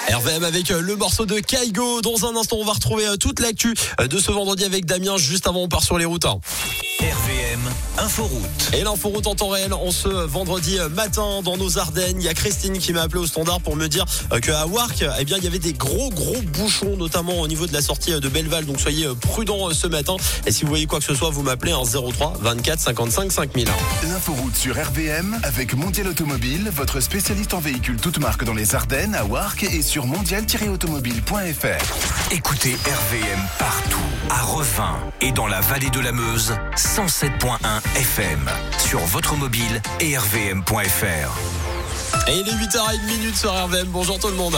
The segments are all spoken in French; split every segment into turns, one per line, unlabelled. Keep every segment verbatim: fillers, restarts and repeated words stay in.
R V M avec le morceau de Kaigo. Dans un instant, on va retrouver toute l'actu de ce vendredi avec Damien. Juste avant, on part sur les routes.
R V M Inforoute.
Et l'inforoute en temps réel en ce vendredi matin dans nos Ardennes. Il y a Christine qui m'a appelé au standard pour me dire qu'à Warcq, eh bien, il y avait des gros gros bouchons, notamment au niveau de la sortie de Belleval. Donc soyez prudents ce matin. Et si vous voyez quoi que ce soit, vous m'appelez en zéro trois vingt-quatre cinquante-cinq cinq mille.
L'inforoute sur R V M avec Mondial Automobile, votre spécialiste en véhicules toutes marques dans les Ardennes, à Warcq et sur mondial tiret automobile point f r.
Écoutez R V M partout, à Revin et dans la vallée de la Meuse, cent sept point un F M, sur votre mobile et r v m point f r.
Et il est huit heures trente sur R V M. Bonjour tout le monde.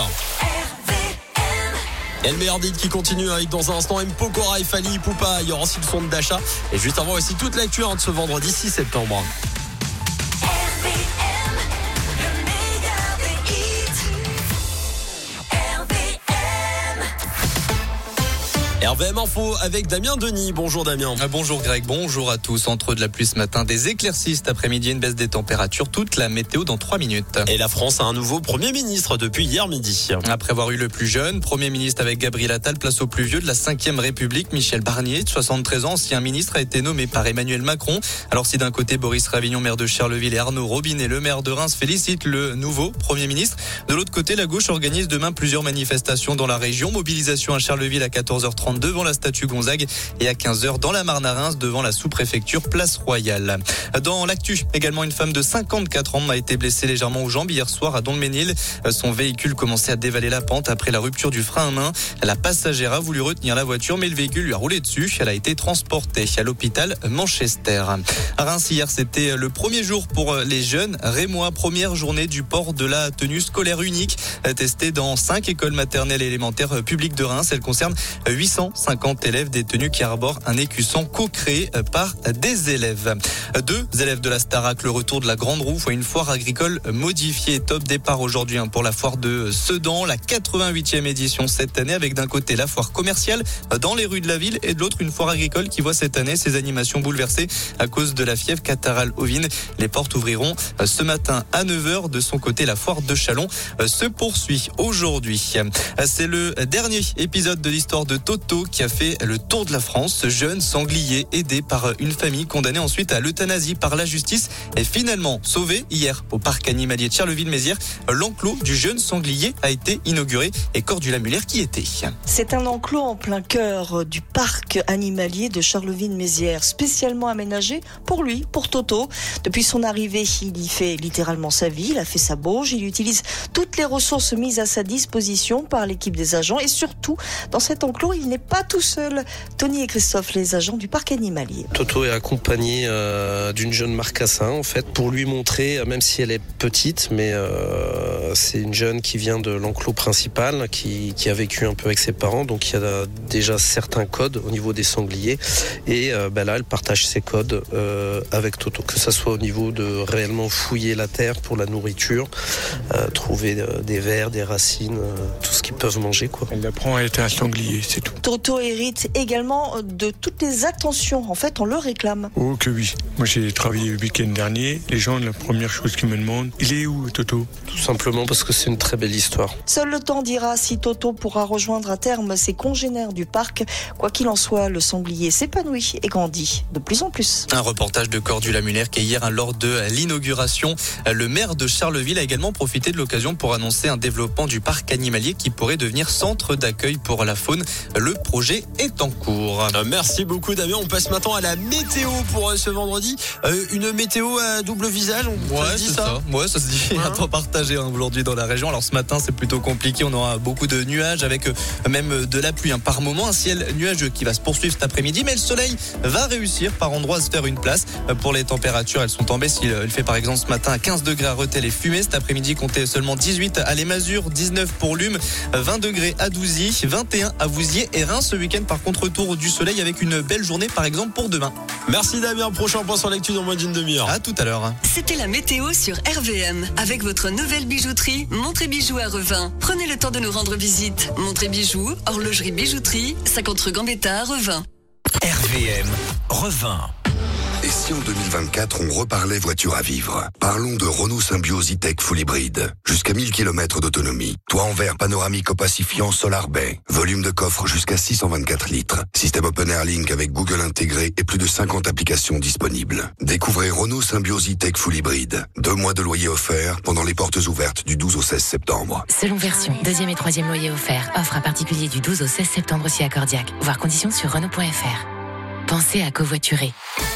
Et le meilleur beat qui continue avec dans un instant M. Pokora et Fali Poupa. Il y aura aussi le son de Dasha. Et juste avant aussi toute l'actu de ce vendredi six septembre. R V M Info avec Damien Denis. Bonjour Damien.
Bonjour Greg, bonjour à tous. Entre de la pluie ce matin, des éclaircies cet après-midi, une baisse des températures. Toute la météo dans trois minutes.
Et la France a un nouveau Premier ministre depuis hier midi.
Après avoir eu le plus jeune, Premier ministre avec Gabriel Attal, place au plus vieux de la cinquième République, Michel Barnier, de soixante-treize ans, ancien ministre, a été nommé par Emmanuel Macron. Alors si d'un côté Boris Ravignon, maire de Charleville, et Arnaud Robinet, le maire de Reims, félicitent le nouveau Premier ministre, de l'autre côté, la gauche organise demain plusieurs manifestations dans la région. Mobilisation à Charleville à quatorze heures trente devant la statue Gonzague et à quinze heures dans la Marne à Reims devant la sous-préfecture Place Royale. Dans l'actu, également une femme de cinquante-quatre ans a été blessée légèrement aux jambes hier soir à Don-le-Ménil. Son véhicule commençait à dévaler la pente après la rupture du frein à main. La passagère a voulu retenir la voiture mais le véhicule lui a roulé dessus. Elle a été transportée à l'hôpital Manchester. À Reims hier, c'était le premier jour pour les jeunes rémois, première journée du port de la tenue scolaire unique testée dans cinq écoles maternelles et élémentaires publiques de Reims. Elle concerne huit cent cinquante élèves détenus qui arborent un écusson co-créé par des élèves. Deux élèves de la Starac, le retour de la Grande Roue, fois une foire agricole modifiée. Top départ aujourd'hui pour la foire de Sedan, la quatre-vingt-huitième édition cette année, avec d'un côté la foire commerciale dans les rues de la ville et de l'autre une foire agricole qui voit cette année ses animations bouleversées à cause de la fièvre catarrhale ovine. Les portes ouvriront ce matin à neuf heures. De son côté, la foire de Chalon se poursuit aujourd'hui. C'est le dernier épisode de l'histoire de Toto qui a fait le tour de la France. Ce jeune sanglier aidé par une famille condamnée ensuite à l'euthanasie par la justice est finalement sauvé hier au parc animalier de Charleville-Mézières. L'enclos du jeune sanglier a été inauguré et Cordula Muller qui était.
C'est un enclos en plein cœur du parc animalier de Charleville-Mézières, spécialement aménagé pour lui, pour Toto. Depuis son arrivée, il y fait littéralement sa vie, il a fait sa bauge, il utilise toutes les ressources mises à sa disposition par l'équipe des agents et surtout, dans cet enclos, il n'est pas tout seul. Tony et Christophe, les agents du parc animalier.
Toto est accompagné euh, d'une jeune marcassin, en fait, pour lui montrer, même si elle est petite, mais euh, c'est une jeune qui vient de l'enclos principal, qui, qui a vécu un peu avec ses parents, donc il y a déjà certains codes au niveau des sangliers. Et euh, ben là, elle partage ses codes euh, avec Toto, que ça soit au niveau de réellement fouiller la terre pour la nourriture, euh, trouver euh, des vers, des racines, euh, tout ce qu'ils peuvent manger, quoi.
Elle apprend à être un sanglier, c'est tout.
Toto hérite également de toutes les attentions. En fait, on le réclame.
Oh que oui. Moi, j'ai travaillé le week-end dernier. Les gens, la première chose qu'ils me demandent, il est où, Toto ?
Tout simplement parce que c'est une très belle histoire.
Seul le temps dira si Toto pourra rejoindre à terme ses congénères du parc. Quoi qu'il en soit, le sanglier s'épanouit et grandit de plus en plus.
Un reportage de Cordula Muller qui est hier lors de l'inauguration. Le maire de Charleville a également profité de l'occasion pour annoncer un développement du parc animalier qui pourrait devenir centre d'accueil pour la faune. Le projet est en cours.
Merci beaucoup Damien. On passe maintenant à la météo pour ce vendredi. Euh, une météo à double visage, on
ouais,
se dit
c'est
ça,
ça. Ouais, ça se dit.
Hein
À temps partagé hein, aujourd'hui dans la région. Alors ce matin, c'est plutôt compliqué. On aura beaucoup de nuages avec euh, même de la pluie hein, par moment. Un ciel nuageux qui va se poursuivre cet après-midi. Mais le soleil va réussir par endroits à se faire une place. Euh, pour les températures, elles sont en baisse. Il, il fait par exemple ce matin à quinze degrés à Rethel et Fumé. Cet après-midi, comptez seulement dix-huit à Les Masures, dix-neuf pour Lume, vingt degrés à Douzy, vingt et un à Vouziers et Reims. Ce week-end, par contre, retour du soleil avec une belle journée, par exemple, pour demain.
Merci Damien. Prochain point sur l'actu dans moins d'une demi-heure.
À tout à l'heure.
C'était la météo sur R V M. Avec votre nouvelle bijouterie, Montré Bijoux à Revin. Prenez le temps de nous rendre visite. Montré Bijoux, horlogerie bijouterie, cinquante rue Gambetta à Revin.
R V M Revin.
Et
Si en deux mille vingt-quatre, on reparlait voiture à vivre, parlons de Renault Symbioz E-Tech Full Hybride. Jusqu'à mille kilomètres d'autonomie. Toit en verre panoramique opacifiant Solar Bay. Volume de coffre jusqu'à six cent vingt-quatre litres. Système Open Air Link avec Google intégré et plus de cinquante applications disponibles. Découvrez Renault Symbioz E-Tech Full Hybride. Deux mois de loyer offert pendant les portes ouvertes du douze au seize septembre.
Selon version, deuxième et troisième loyer offert. Offre à particulier du douze au seize septembre aussi à Cordiac. Voir conditions sur Renault point F R. Pensez à covoiturer.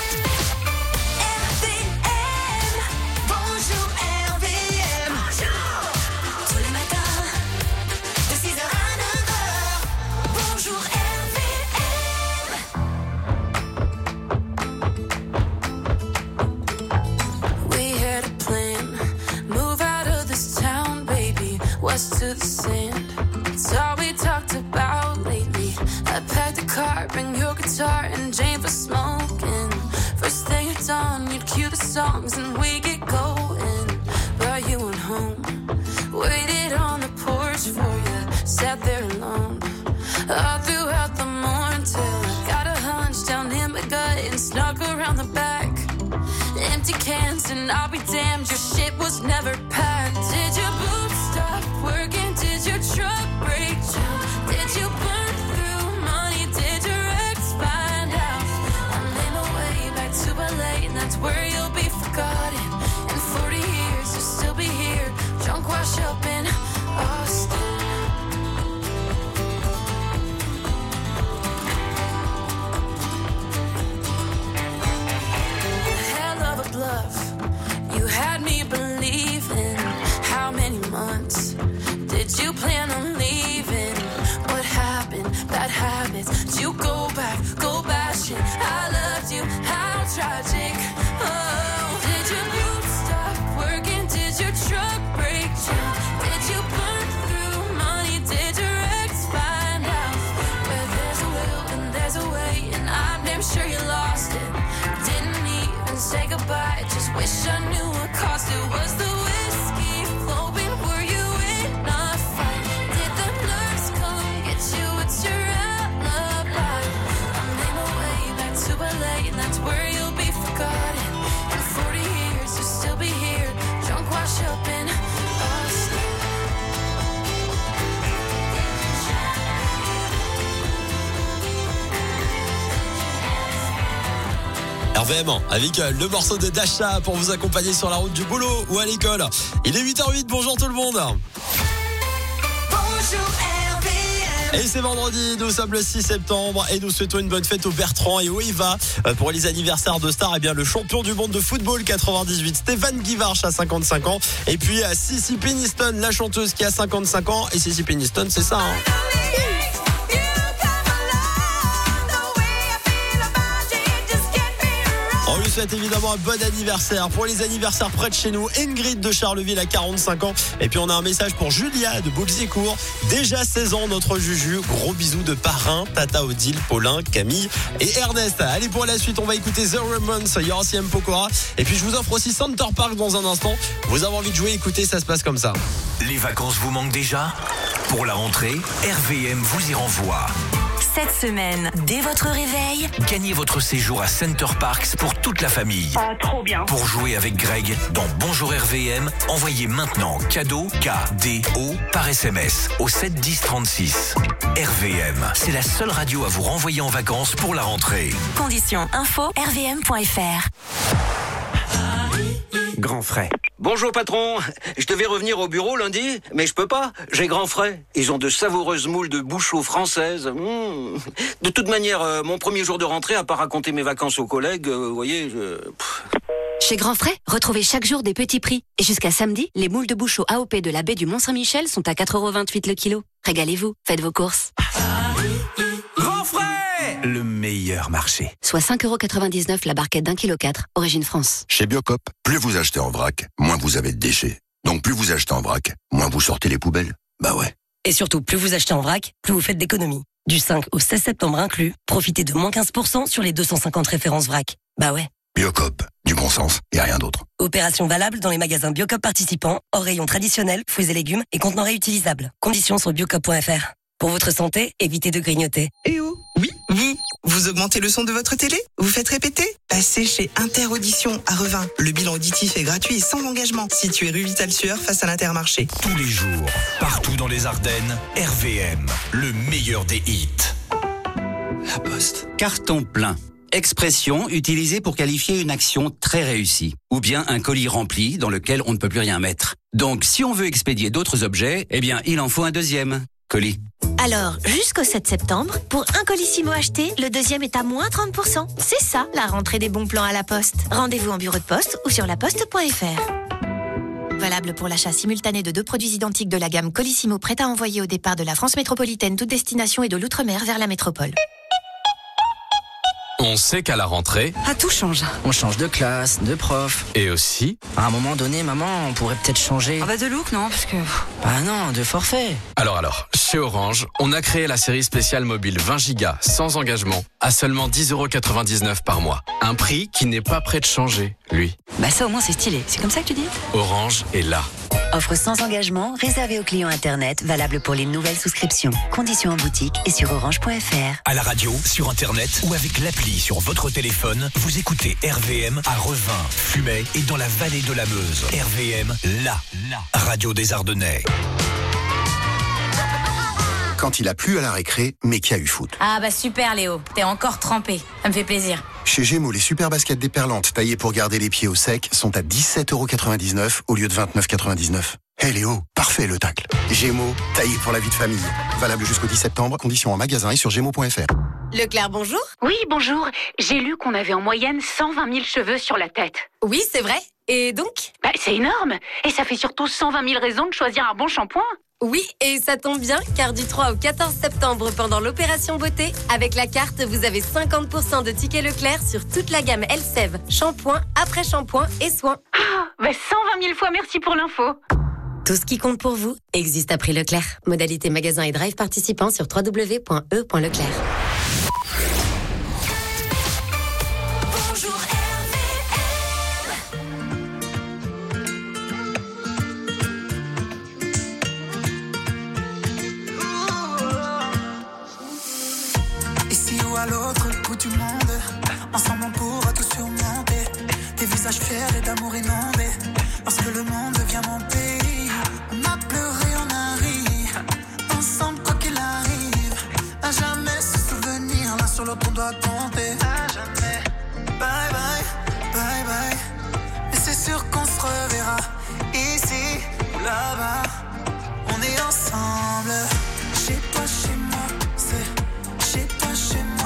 To the sand, it's all we talked about lately. I packed the car, bring your guitar and Jane for smoking. First thing at dawn, you'd cue the songs and we get going. But you went home, waited on the porch for you, sat there alone all throughout the morning till I got a hunch down in my gut and snuck around the back. Empty cans and I'll be damned, your shit was never packed. Did your boots stop working? Did your truck break down? Did you burn through money? Did your ex find out? I made my way back to L A and that's where you'll be forgotten. In forty years you'll still be here, drunk wash up in Austin. Bluff. You had me believing. How many months did you plan on leaving? What happened? Bad habits. Did you go back? Go bashing. I loved you. How tragic. Oh, did your boots stop working? Did your truck break down? Did you burn through money? Did your ex find out? Where there's a will and there's a way, and I'm damn sure you lost it. Didn't even say goodbye. Just wish I knew what cost it. Was the whiskey flowing? Were you in a fight? Did the nurse come get you? It's your alibi. I made my way back to L A and that's where you'll be forgotten. In forty years you'll still be here, drunk wash up in Austin.
R V M avec le morceau de Dasha pour vous accompagner sur la route du boulot ou à l'école. Il est huit heures huit, bonjour tout le monde.
Bonjour R V M.
Et c'est vendredi, nous sommes le six septembre et nous souhaitons une bonne fête au Bertrand et au Eva. Pour les anniversaires de stars, eh bien le champion du monde de football quatre-vingt-dix-huit, Stéphane Guivarch à cinquante-cinq ans. Et puis Sissy Peniston, la chanteuse qui a cinquante-cinq ans. Et Sissy Peniston, c'est ça, hein. On lui souhaite évidemment un bon anniversaire. Pour les anniversaires près de chez nous, Ingrid de Charleville à quarante-cinq ans. Et puis on a un message pour Julia de Boulzicourt. Déjà seize ans, notre Juju. Gros bisous de parrain, Tata Odile, Paulin, Camille et Ernest. Allez, pour la suite, on va écouter The Ramones, il y aura aussi M. Pokora. Et puis je vous offre aussi Center Park dans un instant. Vous avez envie de jouer, écoutez, ça se passe comme ça.
Les vacances vous manquent déjà ? Pour la rentrée, R V M vous y renvoie.
Cette semaine, dès votre réveil,
gagnez votre séjour à Center Parks pour toute la famille.
Ah, trop bien.
Pour jouer avec Greg dans Bonjour R V M, envoyez maintenant cadeau K D O par S M S au sept dix trente-six. R V M, c'est la seule radio à vous renvoyer en vacances pour la rentrée.
Conditions info r v m point f r.
Grand frais. Bonjour patron, je devais revenir au bureau lundi, mais je peux pas, j'ai grand frais. Ils ont de savoureuses moules de Bouchot françaises. Mmh. De toute manière, euh, mon premier jour de rentrée, à part raconter mes vacances aux collègues, euh, vous voyez, je... Pff.
Chez Grand Frais, retrouvez chaque jour des petits prix. Et jusqu'à samedi, les moules de Bouchot A O P de la baie du Mont-Saint-Michel sont à quatre euros vingt-huit le kilo. Régalez-vous, faites vos courses.
Grand frais, le meilleur marché.
Soit cinq euros quatre-vingt-dix-neuf la barquette d'un kilo quatre, origine France.
Chez Biocop, plus vous achetez en vrac, moins vous avez de déchets. Donc plus vous achetez en vrac, moins vous sortez les poubelles. Bah ouais.
Et surtout, plus vous achetez en vrac, plus vous faites d'économies. Du cinq au seize septembre inclus, profitez de moins quinze pour cent sur les deux cent cinquante références vrac. Bah ouais.
Biocop, du bon sens et rien d'autre.
Opération valable dans les magasins Biocop participants, hors rayon traditionnel, fruits et légumes et contenants réutilisables. Conditions sur biocop point f r. Pour votre santé, évitez de grignoter.
Eh oh, oui, vous,
Vous augmentez le son de votre télé? Vous faites répéter? Passez chez Interaudition à Revin. Le bilan auditif est gratuit et sans engagement. Situé rue Vital-Sueur face à l'Intermarché.
Tous les jours, partout dans les Ardennes, R V M, le meilleur des hits.
La Poste. Carton plein. Expression utilisée pour qualifier une action très réussie. Ou bien un colis rempli dans lequel on ne peut plus rien mettre. Donc, si on veut expédier d'autres objets, eh bien, il en faut un deuxième colis.
Alors, jusqu'au sept septembre, pour un Colissimo acheté, le deuxième est à moins trente pour cent. C'est ça, la rentrée des bons plans à la Poste. Rendez-vous en bureau de poste ou sur laposte point f r. Valable pour l'achat simultané de deux produits identiques de la gamme Colissimo prêt à envoyer au départ de la France métropolitaine, toute destination et de l'outre-mer vers la métropole.
On sait qu'à la rentrée...
Ah, tout change. On change de classe, de prof.
Et aussi...
À un moment donné, maman, on pourrait peut-être changer...
Ah bah de look, non, parce que...
Bah non, de forfait.
Alors alors, chez Orange, on a créé la série spéciale mobile vingt gigas sans engagement à seulement dix euros quatre-vingt-dix-neuf par mois. Un prix qui n'est pas prêt de changer, lui.
Bah ça au moins c'est stylé, c'est comme ça que tu dis?
Orange est là.
Offre sans engagement, réservée aux clients Internet, valable pour les nouvelles souscriptions. Conditions en boutique et sur orange point f r.
À la radio, sur Internet ou avec l'appli sur votre téléphone, vous écoutez R V M à Revin, Fumay et dans la vallée de la Meuse. R V M, la, la radio des Ardennais.
Quand il a plu à la récré, mais qu'il y a eu foot.
Ah bah super Léo, t'es encore trempé, ça me fait plaisir.
Chez Gémeaux, les super baskets déperlantes taillées pour garder les pieds au sec sont à dix-sept euros quatre-vingt-dix-neuf au lieu de vingt-neuf euros quatre-vingt-dix-neuf. Hé hey Léo, parfait le tacle. Gémeaux, taillé pour la vie de famille. Valable jusqu'au dix septembre, conditions en magasin et sur gémeaux point f r.
Leclerc, bonjour.
Oui, bonjour. J'ai lu qu'on avait en moyenne cent vingt mille cheveux sur la tête.
Oui, c'est vrai. Et donc?
Bah, c'est énorme. Et ça fait surtout cent vingt mille raisons de choisir un bon shampoing.
Oui, et ça tombe bien, car du trois au quatorze septembre, pendant l'opération beauté, avec la carte, vous avez cinquante pour cent de tickets Leclerc sur toute la gamme Elseve, shampoing, après-shampoing et soins.
Ah, bah cent vingt mille fois merci pour l'info.
Tout ce qui compte pour vous existe à prix Leclerc. Modalité magasin et drive participant sur w w w point e point leclerc.
À l'autre bout du monde, ensemble on pourra tout surmonter. Des visages fiers et d'amour inondés. Parce que le monde devient mon pays. On a pleuré, on a ri. Ensemble quoi qu'il arrive. À jamais se souvenir, l'un sur l'autre on doit compter. À jamais. Bye bye, bye bye. Mais c'est sûr qu'on se reverra. Ici ou là-bas. On est ensemble. Chez toi, chez moi, c'est chez toi, chez moi.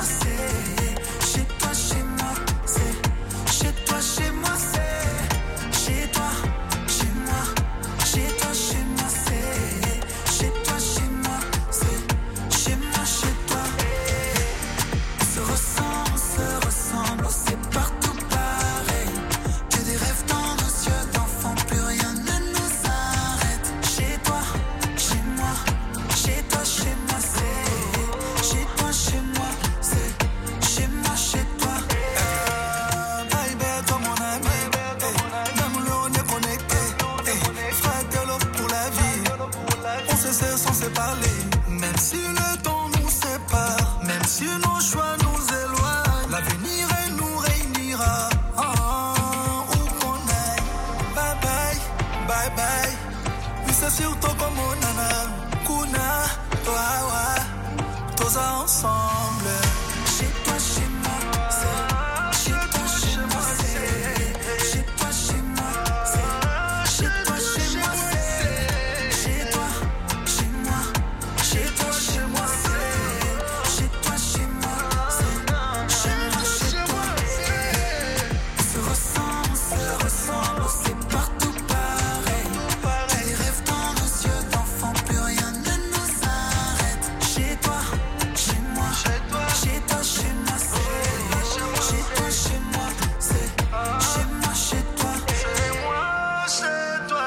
Même si le temps nous sépare, même si nos choix nous éloignent, l'avenir elle nous réunira. Oh, oh, où qu'on aille, bye bye, bye bye. Puis c'est surtout comme on nana, kuna, toi, ouais, tous ensemble. Chez toi, chez moi, c'est chez toi, chez moi, c'est chez toi, chez moi, c'est chez toi, chez moi, c'est chez toi. Chez toi, chez moi, c'est chez toi, chez moi, c'est chez moi, chez toi. On se ressent, on se ressemble, c'est partout pareil. J'ai des rêves dans nos yeux d'enfants, plus rien ne nous arrête. Chez toi, chez moi, chez toi, chez toi, chez moi, c'est chez toi, chez moi, c'est chez moi, chez toi. Chez moi, chez toi,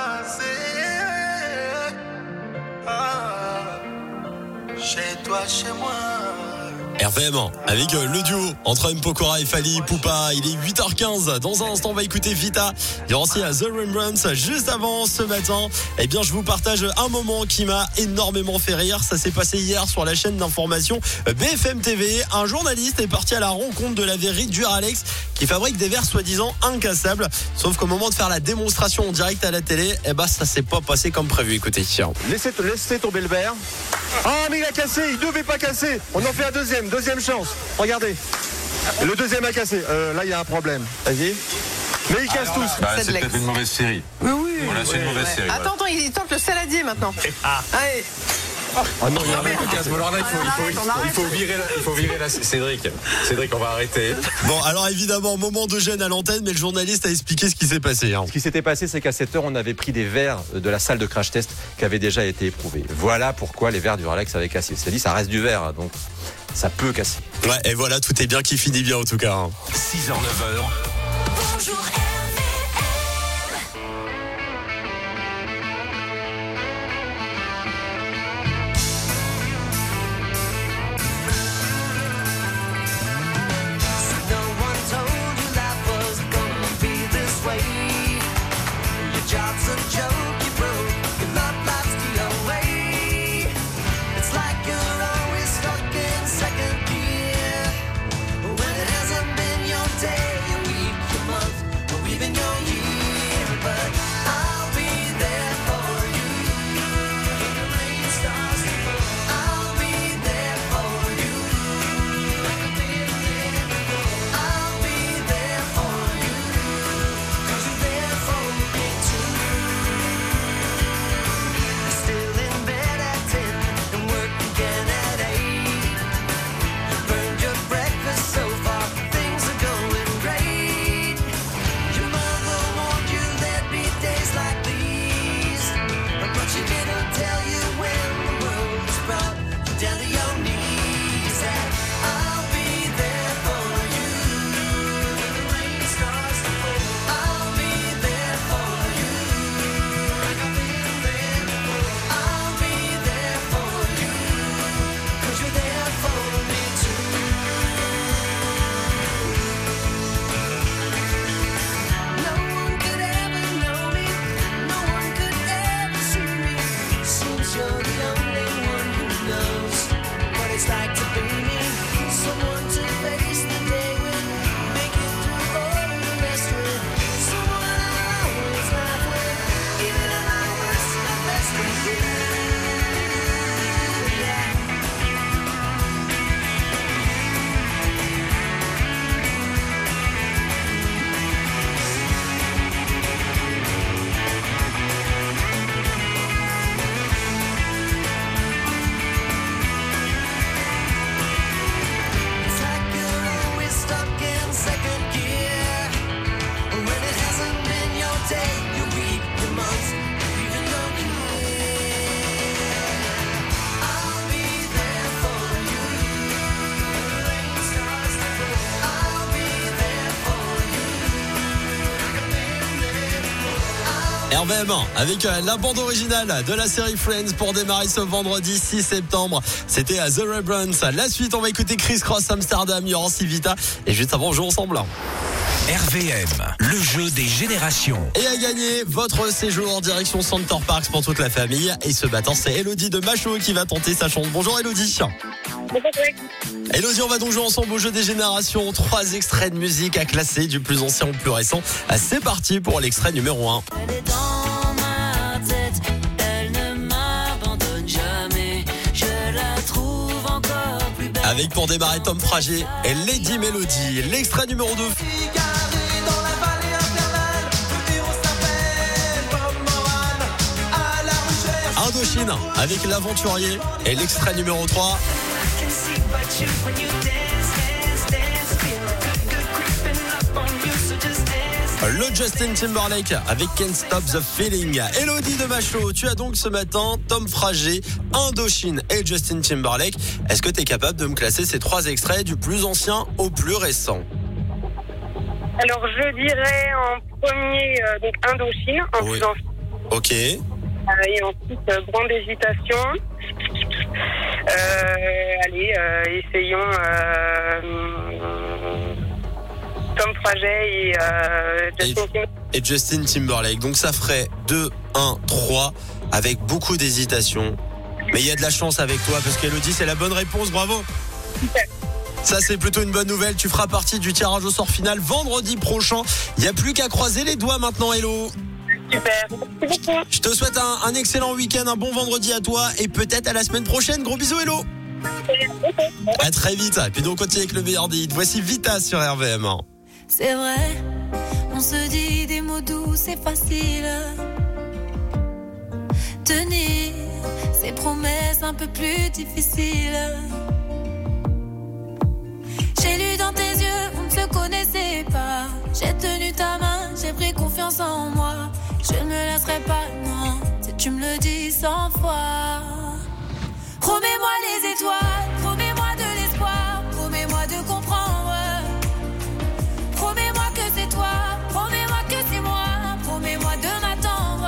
c'est ah. Chez toi, chez moi.
R V M avec le duo entre M. Pokora et Fally Ipupa. Il est huit heures quinze. Dans un instant, on va écouter Vita. Il y aura aussi The Rembrandts. Juste avant ce matin, eh bien, je vous partage un moment qui m'a énormément fait rire. Ça s'est passé hier sur la chaîne d'information B F M T V. Un journaliste est parti à la rencontre de la verrerie Duralex qui fabrique des verres soi-disant incassables. Sauf qu'au moment de faire la démonstration en direct à la télé, eh ben, ça s'est pas passé comme prévu. Écoutez, tiens.
Laissez, laissez tomber le verre. Ah, mais il a cassé, il devait pas casser. On en fait un deuxième, deuxième chance. Regardez. Le deuxième a cassé. Euh, là, il y a un problème. Vas-y. Mais ils cassent tous.
Bah, c'est peut-être une mauvaise série.
Mais oui.
Voilà, c'est une mauvaise série.
Attends, attends, il tente le saladier maintenant.
Ah.
Allez.
Ah non, il y a un mec qui casse. Alors là, il faut, il faut, il faut, il faut virer, la, il faut virer la, Cédric. Cédric, on va arrêter.
Bon, alors évidemment, moment de gêne à l'antenne, mais le journaliste a expliqué ce qui s'est passé. Hein.
Ce qui s'était passé, c'est qu'à cette heure, on avait pris des verres de la salle de crash test qui avaient déjà été éprouvés. Voilà pourquoi les verres du Duralex avaient cassé. C'est dit, ça reste du verre, hein, donc ça peut casser.
Ouais, et voilà, tout est bien qui finit bien en tout cas. Hein.
six heures neuf heures.
Bonjour.
R V M avec la bande originale de la série Friends pour démarrer ce vendredi six septembre. C'était à The Rembrandts. La suite, on va écouter Chris Cross Amsterdam, il y aura aussi Vita. Et juste avant, on joue ensemble.
R V M, le jeu des générations.
Et à gagner votre séjour en direction Center Parks pour toute la famille. Et ce matin, c'est Elodie de Machaut qui va tenter sa chance. Bonjour Elodie.
Bonjour Greg.
Elodie, on va donc jouer ensemble au jeu des générations. Trois extraits de musique à classer du plus ancien au plus récent. C'est parti pour l'extrait numéro un.
Elle est dans ma tête, elle ne m'abandonne jamais. Je la trouve encore plus belle.
Avec pour démarrer Tom Frager et Lady Melody. L'extrait numéro deux. Indochine avec l'aventurier et l'extrait numéro trois. Le Justin Timberlake avec Can't Stop the Feeling. Elodie de Machaut, tu as donc ce matin Tom Frager, Indochine et Justin Timberlake. Est-ce que tu es capable de me classer ces trois extraits du plus ancien au plus récent?
Alors je dirais en premier euh, donc Indochine, en
oui.
plus ancien.
Ok.
Euh, et ensuite euh, Grande Hésitation. Euh, allez, euh, essayons euh, Tom Fraget et, euh, Justin
et, et Justin Timberlake. Donc ça ferait deux, un, trois avec beaucoup d'hésitation. Mais il y a de la chance avec toi parce qu'Elodie, c'est la bonne réponse. Bravo.
Super.
Ça, c'est plutôt une bonne nouvelle. Tu feras partie du tirage au sort final vendredi prochain. Il n'y a plus qu'à croiser les doigts maintenant, Hello.
Super.
Je te souhaite un, un excellent week-end, un bon vendredi à toi et peut-être à la semaine prochaine. Gros bisous, Hello. À très vite. Et puis donc, on continue avec le meilleur des hits. Voici Vita sur R V M.
C'est vrai, on se dit des mots doux, c'est facile. Tenir ces promesses un peu plus difficiles. J'ai lu dans tes yeux, on ne se connaissait pas. J'ai tenu ta main, j'ai pris confiance en moi. Je ne me laisserai pas, non, si tu me le dis cent fois. Promets-moi les étoiles, promets-moi de l'espoir, promets-moi de comprendre. Promets-moi que c'est toi, promets-moi que c'est moi, promets-moi de m'attendre.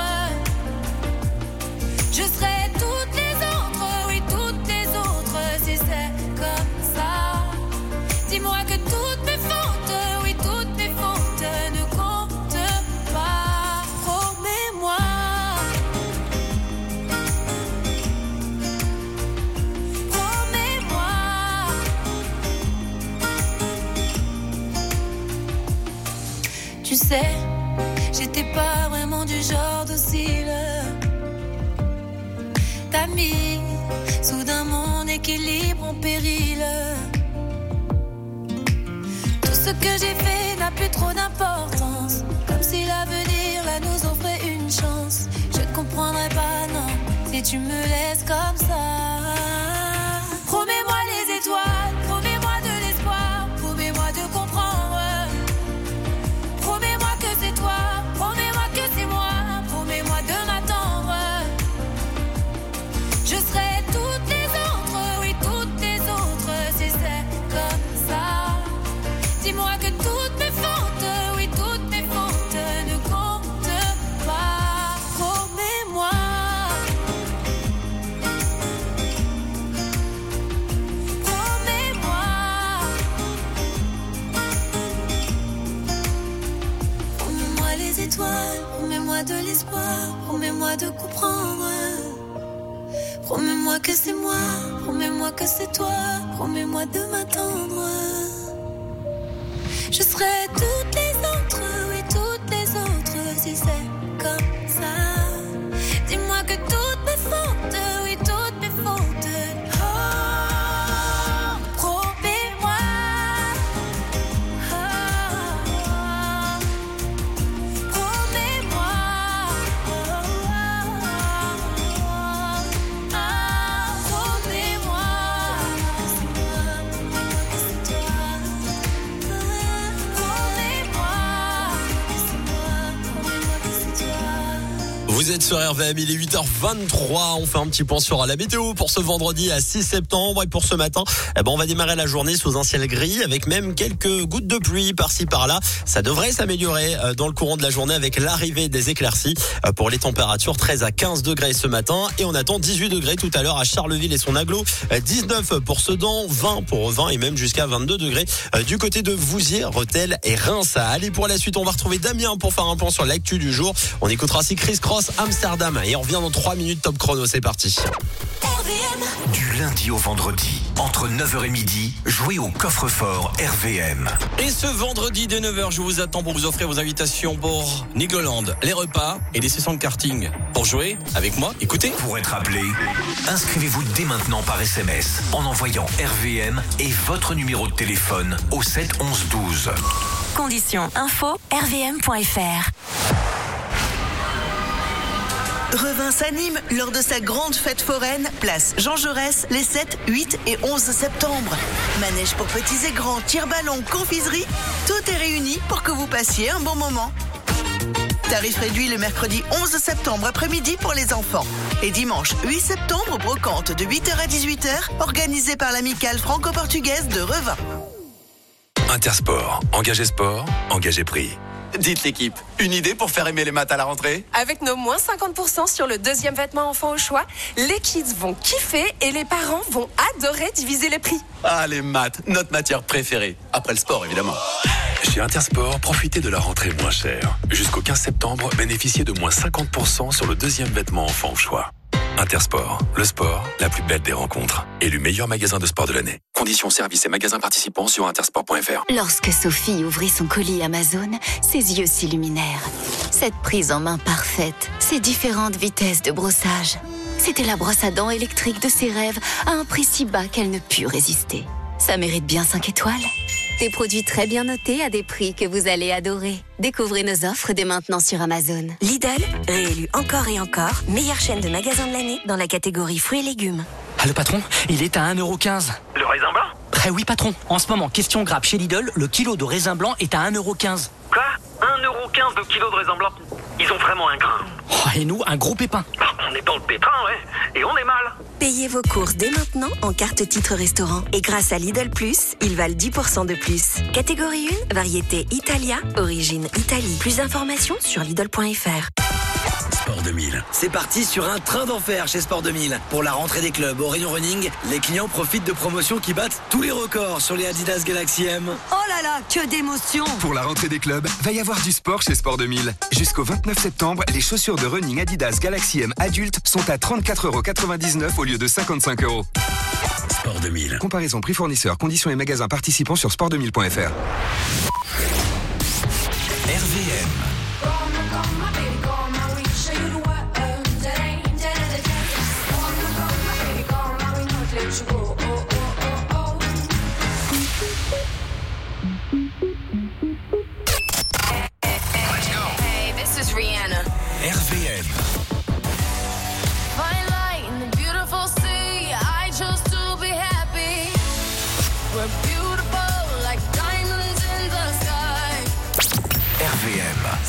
Je serai toutes les autres, oui toutes les autres, si c'est comme ça. Dis-moi que toutes mes fautes, oui toutes mes fautes ne comptent pas. Promets-moi. Promets-moi. Tu sais, j'étais pas vraiment du genre docile. T'as mis soudain mon équilibre en péril. Ce que j'ai fait n'a plus trop d'importance. Comme si l'avenir là nous offrait une chance. Je ne comprendrai pas, non, si tu me laisses comme ça. Promets-moi les étoiles, promets-moi de l'espoir, promets-moi de comprendre. Promets-moi que c'est toi, promets-moi que c'est moi, promets-moi de m'attendre. Je serai toutes les autres, oui toutes les autres, si c'est comme ça. Dis-moi que toutes mes fautes, oui toutes mes fautes ne comptent pas. Promets-moi. Promets-moi. Promets-moi les étoiles, promets-moi de l'espoir, promets-moi de comprendre. Promets-moi que c'est moi, promets-moi que c'est toi, promets-moi de m'attendre. Je serai toutes les autres, oui toutes les autres, si c'est comme ça. Dis-moi que toutes mes fautes, oui toutes mes fautes. Oh, promets-moi. Oh, promets-moi. Oh, oh, promets-moi. C'est toi.
Vous êtes sur R V M, il est huit heures vingt-trois. On fait un petit point sur la météo pour ce vendredi à six septembre. Et pour ce matin, eh ben, on va démarrer la journée sous un ciel gris avec même quelques gouttes de pluie par-ci par-là. Ça devrait s'améliorer dans le courant de la journée avec l'arrivée des éclaircies. Pour les températures, treize à quinze degrés ce matin. Et on attend dix-huit degrés tout à l'heure à Charleville et son aglo. dix-neuf pour Sedan, vingt pour vingt et même jusqu'à vingt-deux degrés du côté de Vouziers, Rethel et Reims. Allez, pour la suite, on va retrouver Damien pour faire un point sur l'actu du jour. On écoutera aussi Chris Cross, Amsterdam, et on revient dans trois minutes top chrono, c'est parti.
Du lundi au vendredi, entre neuf heures et midi, jouez au coffre-fort R V M.
Et ce vendredi dès neuf heures, je vous attends pour vous offrir vos invitations pour Nigoland, les repas et les sessions de karting. Pour jouer avec moi, écoutez.
Pour être appelé, inscrivez-vous dès maintenant par S M S en envoyant R V M et votre numéro de téléphone au sept onze douze.
Conditions info r v m point f r.
Revin s'anime lors de sa grande fête foraine, place Jean Jaurès, les sept, huit et onze septembre. Manège pour petits et grands, tire-ballon, confiserie, tout est réuni pour que vous passiez un bon moment. Tarif réduit le mercredi onze septembre après-midi pour les enfants. Et dimanche huit septembre, brocante de huit heures à dix-huit heures, organisée par l'amicale franco-portugaise de Revin.
Intersport, engagé sport, engagé prix. Dites l'équipe, une idée pour faire aimer les maths à la rentrée?
Avec nos moins cinquante pour cent sur le deuxième vêtement enfant au choix, les kids vont kiffer et les parents vont adorer diviser les prix.
Ah, les maths, notre matière préférée. Après le sport, évidemment.
Chez Intersport, profitez de la rentrée moins chère. Jusqu'au quinze septembre, bénéficiez de moins cinquante pour cent sur le deuxième vêtement enfant au choix. Intersport, le sport, la plus belle des rencontres. Élu meilleur magasin de sport de l'année. Conditions, services et magasins participants sur intersport point f r.
Lorsque Sophie ouvrit son colis Amazon, ses yeux s'illuminèrent. Cette prise en main parfaite, ces différentes vitesses de brossage. C'était la brosse à dents électrique de ses rêves à un prix si bas qu'elle ne put résister. Ça mérite bien cinq étoiles. Des produits très bien notés à des prix que vous allez adorer. Découvrez nos offres dès maintenant sur Amazon.
Lidl, réélu encore et encore, meilleure chaîne de magasins de l'année dans la catégorie fruits et légumes.
Ah, le patron, il est à un euro quinze.
Le raisin blanc?
Eh oui, patron. En ce moment, question grappe chez Lidl, le kilo de raisin blanc est à un euro quinze.
Quoi? un euro quinze de kilo de raisin blanc? Ils ont vraiment un grain.
Oh, et nous, un gros pépin.
Bah, on est dans le pétrin, ouais. Et on est mal.
Payez vos courses dès maintenant en carte titre restaurant. Et grâce à Lidl Plus, ils valent dix pour cent de plus. Catégorie un, variété Italia, origine Italie. Plus d'informations sur Lidl point f r.
Sport deux mille. C'est parti sur un train d'enfer chez Sport deux mille. Pour la rentrée des clubs au rayon running, les clients profitent de promotions qui battent tous les records sur les Adidas Galaxy M.
Oh là là, que d'émotion!
Pour la rentrée des clubs, va y avoir du sport chez Sport deux mille. Jusqu'au vingt-neuf septembre, les chaussures de running Adidas Galaxy M adultes sont à trente-quatre euros quatre-vingt-dix-neuf au lieu de cinquante-cinq euros.
Sport deux mille.
Comparaison prix fournisseur, conditions et magasins participants sur sport deux mille point f r.
R V M.
Hey, this is Rihanna.
R V M.
Fine light in the beautiful sea. I chose to be happy. We're beautiful like diamonds in the sky.
R V M.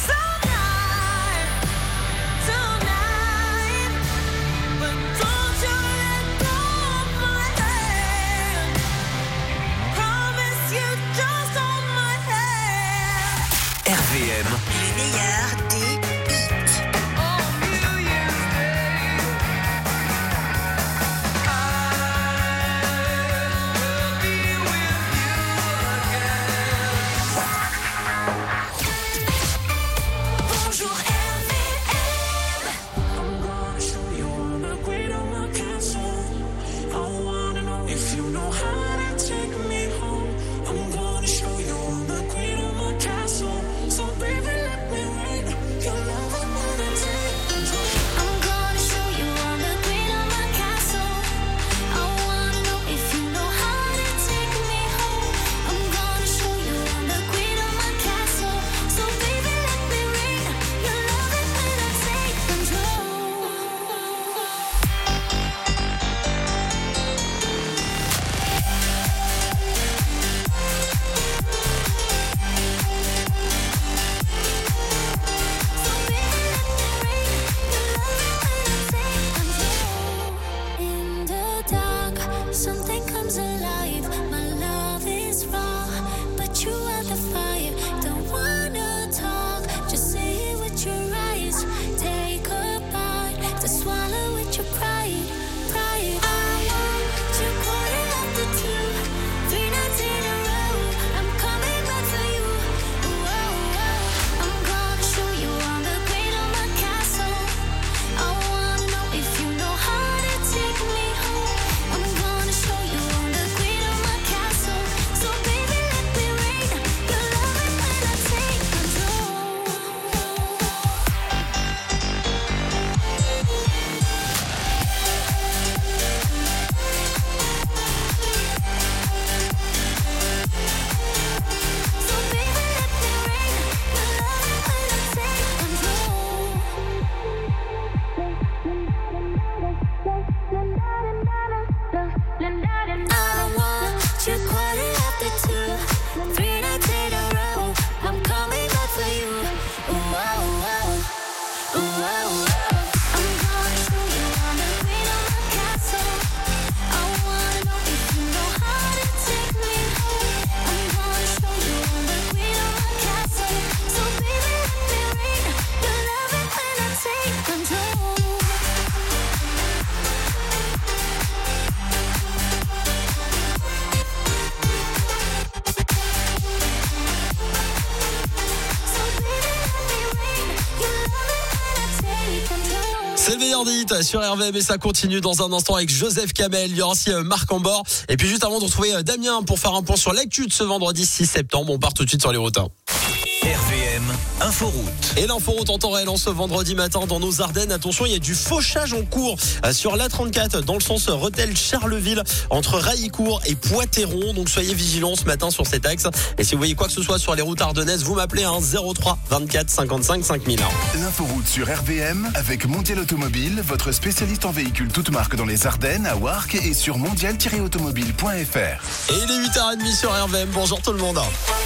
de hit sur R V M et ça continue dans un instant avec Joseph Kamel. Il y aura aussi Marc en bord. Et puis juste avant de retrouver Damien pour faire un point sur l'actu de ce vendredi six septembre, on part tout de suite sur les routes.
R V M Inforoute.
Et l'inforoute en temps réel en ce vendredi matin dans nos Ardennes. Attention, il y a du fauchage en cours sur l'A trente-quatre dans le sens Rethel-Charleville entre Raillicourt et Poitéron. Donc soyez vigilants ce matin sur cet axe. Et si vous voyez quoi que ce soit sur les routes ardennaises, vous m'appelez à zéro trois vingt-quatre cinquante-cinq cinq mille.
L'inforoute sur R V M avec Mondial Automobile, votre spécialiste en véhicules toutes marques dans les Ardennes, à Warcq et sur mondial tiret automobile point f r.
Et il est huit heures trente sur R V M. Bonjour tout le monde.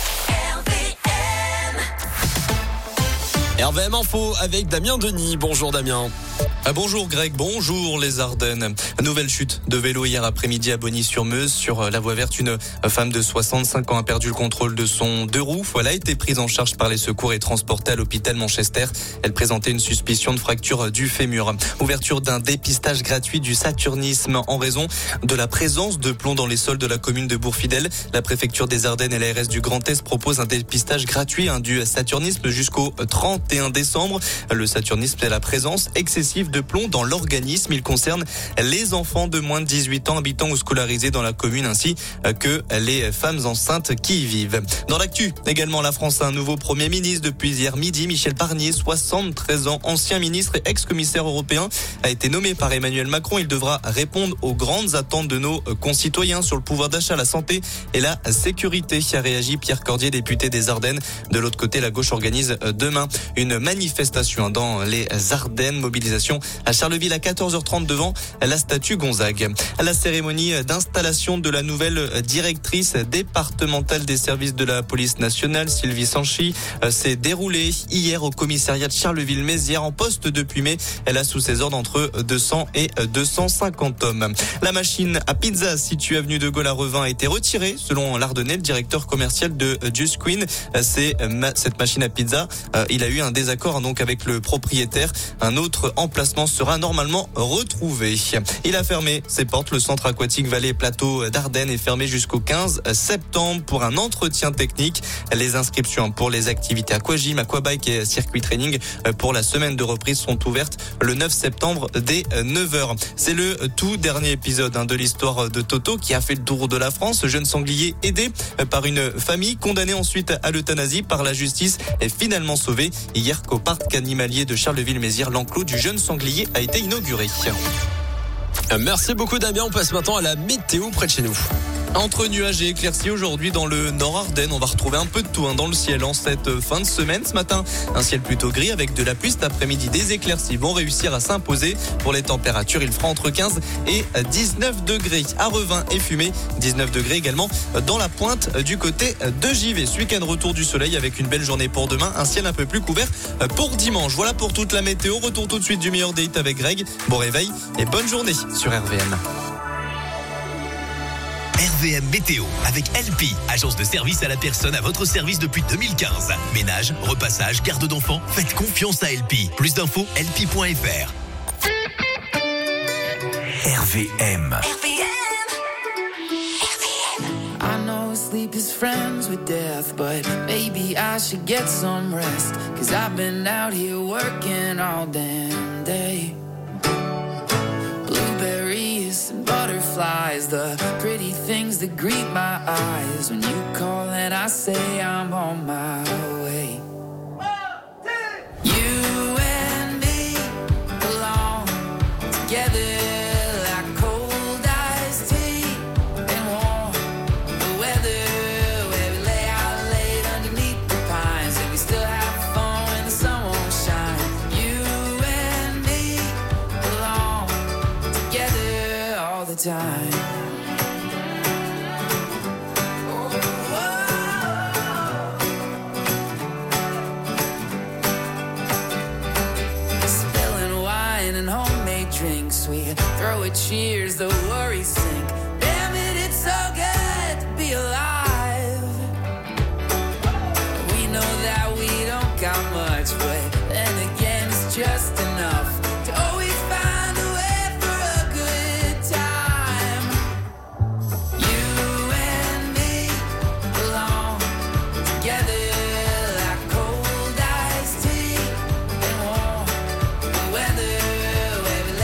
R V M Info avec Damien Denis. Bonjour Damien.
Ah bonjour Greg, bonjour les Ardennes. Nouvelle chute de vélo hier après-midi à Bonny-sur-Meuse. Sur la voie verte, une femme de soixante-cinq ans a perdu le contrôle de son deux roues. Elle a été prise en charge par les secours et transportée à l'hôpital Manchester. Elle présentait une suspicion de fracture du fémur. Ouverture d'un dépistage gratuit du saturnisme en raison de la présence de plomb dans les sols de la commune de Bourg-Fidèle. La préfecture des Ardennes et la R S du Grand Est proposent un dépistage gratuit hein, du saturnisme jusqu'au trente et un décembre. Le saturnisme, c'est la présence excessive de plomb dans l'organisme. Il concerne les enfants de moins de dix-huit ans habitant ou scolarisés dans la commune ainsi que les femmes enceintes qui y vivent. Dans l'actu, également la France a un nouveau Premier ministre depuis hier midi. Michel Barnier, soixante-treize ans, ancien ministre et ex-commissaire européen, a été nommé par Emmanuel Macron. Il devra répondre aux grandes attentes de nos concitoyens sur le pouvoir d'achat, la santé et la sécurité, a réagi Pierre Cordier, député des Ardennes. De l'autre côté, la gauche organise demain une manifestation dans les Ardennes. Mobilisation à Charleville à quatorze heures trente devant la statue Gonzague. La cérémonie d'installation de la nouvelle directrice départementale des services de la police nationale, Sylvie Sanchi, s'est déroulée hier au commissariat de Charleville-Mézières en poste depuis mai. Elle a sous ses ordres entre deux cents et deux cent cinquante hommes. La machine à pizza située avenue de Gaulle à Revin a été retirée. Selon l'Ardennais, le directeur commercial de Just Queen, c'est cette machine à pizza. Il a eu un désaccord donc avec le propriétaire. Un autre emplacement sera normalement retrouvé. Il a fermé ses portes. Le centre aquatique Vallée Plateau d'Ardennes est fermé jusqu'au quinze septembre pour un entretien technique. Les inscriptions pour les activités aquagym, aquabike et circuit training pour la semaine de reprise sont ouvertes le neuf septembre dès neuf heures. C'est le tout dernier épisode de l'histoire de Toto qui a fait le tour de la France. Jeune sanglier aidé par une famille, condamné ensuite à l'euthanasie par la justice, est finalement sauvé. Hier qu'au parc animalier de Charleville-Mézières, l'enclos du jeune sanglier a été inauguré.
Merci beaucoup Damien, on passe maintenant à la météo près de chez nous.
Entre nuages et éclaircies aujourd'hui dans le nord Ardennes, on va retrouver un peu de tout hein, dans le ciel en cette fin de semaine. Ce matin, un ciel plutôt gris avec de la pluie. Cet après-midi, des éclaircies vont réussir à s'imposer. Pour les températures, il fera entre quinze et dix-neuf degrés à Revin et Fumé. dix-neuf degrés également dans la pointe du côté de Givet. Ce week-end, retour du soleil avec une belle journée pour demain. Un ciel un peu plus couvert pour dimanche. Voilà pour toute la météo. Retour tout de suite du meilleur des hits avec Greg. Bon réveil et bonne journée sur R V M.
R V M Météo avec L P, agence de service à la personne à votre service depuis deux mille quinze. Ménage, repassage, garde d'enfants, faites confiance à L P. Plus d'infos, L P point F R. R V M.
I know sleep is friends with death, but maybe I should get some rest. Cause I've been out here working all damn day. Blueberries and butterflies, the pretty things that greet my eyes. When you call and I say I'm on my way. You and me belong together. Time. Spilling wine and homemade drinks, we throw a cheers, the worries sink. Damn it, it's so good to be alive. We know that we don't got much, but then again, it's just enough to always find a way. Weather, where we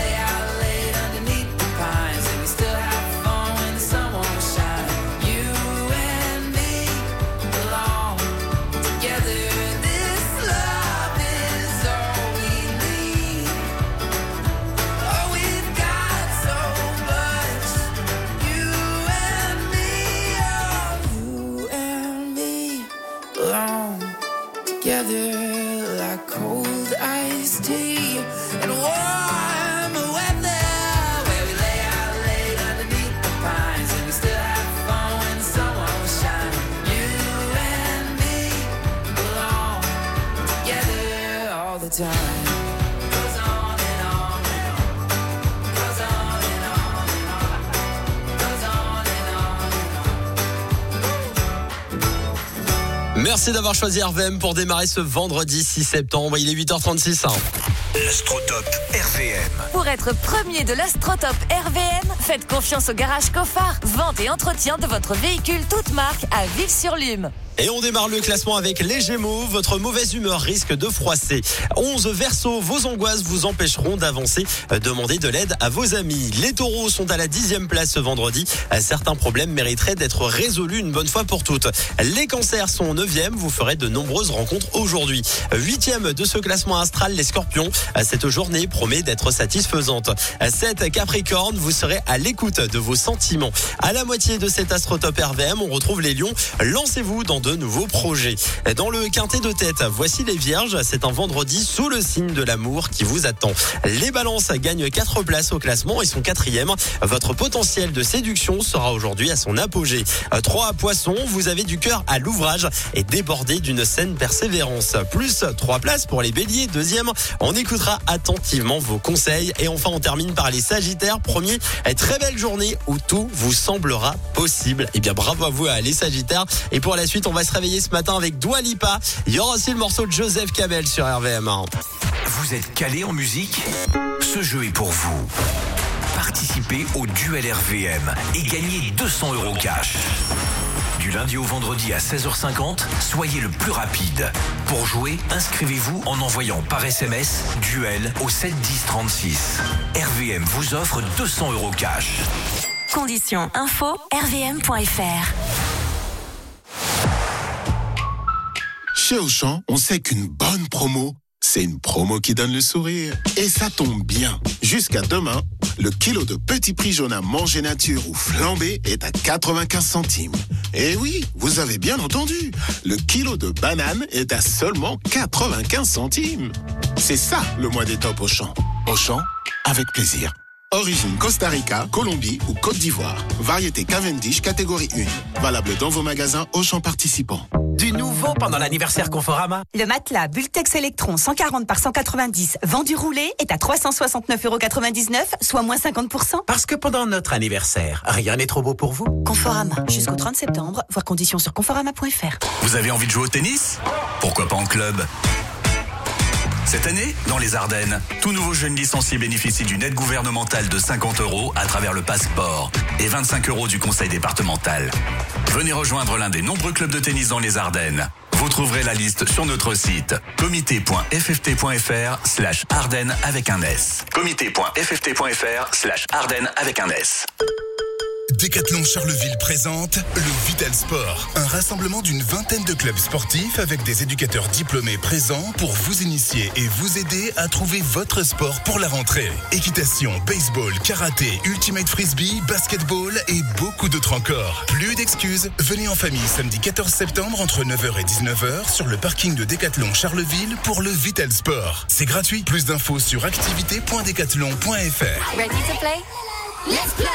Merci d'avoir choisi R V M pour démarrer ce vendredi six septembre. Il est huit heures trente-six. Hein.
L'Astrotop R V M.
Pour être premier de l'Astrotop R V M, faites confiance au garage Coffard. Vente et entretien de votre véhicule toute marque à Vives-sur-Lume.
Et on démarre le classement avec les Gémeaux. Votre mauvaise humeur risque de froisser. onze Verseaux, vos angoisses vous empêcheront d'avancer. Demandez de l'aide à vos amis. Les Taureaux sont à la dixième place ce vendredi. Certains problèmes mériteraient d'être résolus une bonne fois pour toutes. Les Cancers sont neuvième. Vous ferez de nombreuses rencontres aujourd'hui. Huitième de ce classement astral, les Scorpions. Cette journée promet d'être satisfaisante. sept Capricorne, vous serez à l'écoute de vos sentiments. À la moitié de cet Astrotop R V M, on retrouve les Lions. Lancez-vous dans de nouveaux projets. Dans le quintet de tête, voici les Vierges. C'est un vendredi sous le signe de l'amour qui vous attend. Les Balances gagnent quatre places au classement et sont quatrième. Votre potentiel de séduction sera aujourd'hui à son apogée. trois Poissons, vous avez du cœur à l'ouvrage et débordé d'une saine persévérance. Plus trois places pour les Béliers, deuxième. On écoutera attentivement vos conseils. Et enfin, on termine par les Sagittaires. Premier, très belle journée où tout vous semblera possible. Eh bien, bravo à vous, les Sagittaires. Et pour la suite, on va se réveiller ce matin avec Dua Lipa. Il y aura aussi le morceau de Joseph Kamel sur R V M.
Vous êtes calé en musique ? Ce jeu est pour vous. Participez au Duel R V M et gagnez deux cents euros cash. Du lundi au vendredi à seize heures cinquante, soyez le plus rapide. Pour jouer, inscrivez-vous en envoyant par S M S Duel au sept dix trente-six. R V M vous offre deux cents euros cash.
Conditions info r v m point f r.
Chez Auchan, on sait qu'une bonne promo, c'est une promo qui donne le sourire. Et ça tombe bien. Jusqu'à demain, le kilo de petit prix jaune à manger nature ou flambé est à quatre-vingt-quinze centimes. Et oui, vous avez bien entendu. Le kilo de banane est à seulement quatre-vingt-quinze centimes. C'est ça le mois des tops Auchan. Auchan, avec plaisir. Origine Costa Rica, Colombie ou Côte d'Ivoire. Variété Cavendish catégorie un. Valable dans vos magasins Auchan participants.
Du nouveau pendant l'anniversaire Conforama.
Le matelas Bultex Electron cent quarante par cent quatre-vingt-dix vendu roulé est à trois cent soixante-neuf euros quatre-vingt-dix-neuf, soit moins cinquante pour cent.
Parce que pendant notre anniversaire, rien n'est trop beau pour vous.
Conforama, jusqu'au trente septembre, voir conditions sur conforama point f r.
Vous avez envie de jouer au tennis ? Pourquoi pas en club ? Cette année, dans les Ardennes, tout nouveau jeune licencié bénéficie d'une aide gouvernementale de cinquante euros à travers le passeport et vingt-cinq euros du conseil départemental. Venez rejoindre l'un des nombreux clubs de tennis dans les Ardennes. Vous trouverez la liste sur notre site comité point f f t point f r slash Ardennes avec un S. comité point f f t point f r slash Ardennes avec un S.
Décathlon Charleville présente le Vital Sport, un rassemblement d'une vingtaine de clubs sportifs avec des éducateurs diplômés présents pour vous initier et vous aider à trouver votre sport pour la rentrée. Équitation, baseball, karaté, ultimate frisbee, basketball et beaucoup d'autres encore. Plus d'excuses, venez en famille samedi quatorze septembre entre neuf heures et dix-neuf heures sur le parking de Décathlon Charleville pour le Vital Sport. C'est gratuit. Plus d'infos sur activité point décathlon point f r.
Ready to play? Let's play!